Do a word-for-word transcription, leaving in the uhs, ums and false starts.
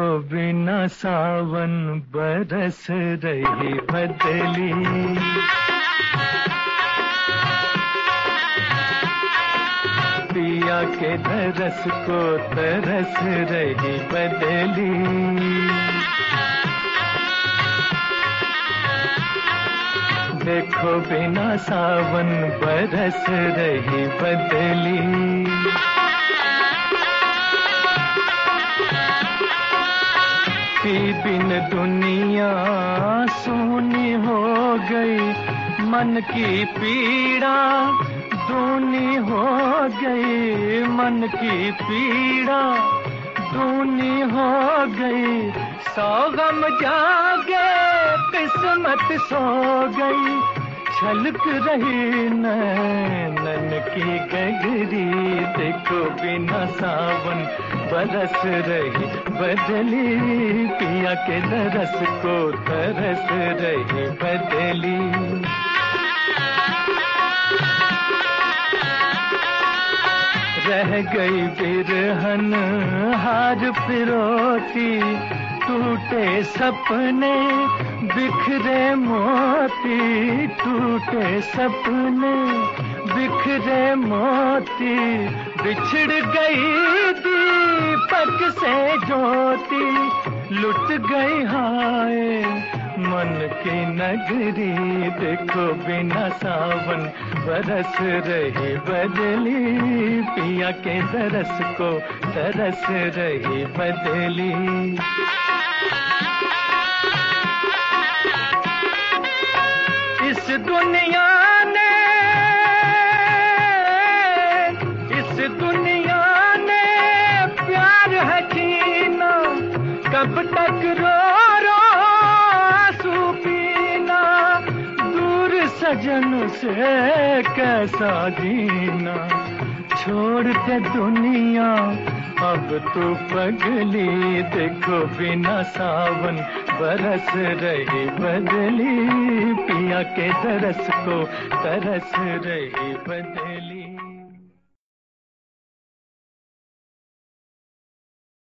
देखो बिना सावन बरस रही बदली, पिया के तरस को तरस रही बदली। देखो बिना सावन बरस रही बदली, पी बिन दुनिया सूनी हो गई, मन की पीड़ा दूनी हो गई, मन की पीड़ा दूनी हो गई। सौ गम जागे किस्मत सो गई, छलक रही नैनन की गगरी। देखो बिना सावन बरस रही बदली, पिया के तरस को तरस रही बदली। रह गई बिरहन हार पिरोती, टूटे सपने बिखरे मोती, टूटे सपने बिखरे मोती। बिछड़ गई दीपक से ज्योति, लुट गई हाय मन की नगरी। देखो बिना सावन बरस रही बदली, पिया के तरस को तरस रही बदली। इस दुनिया ने इस दुनिया ने प्यार है छीना, कब तक रो रो आंसू पीना। दूर सजन से कैसा जीना, छोड़ के दुनिया अब तू पगली। देखो बिना सावन बरस रही बदली, पिया के तरस को तरस रही बदली।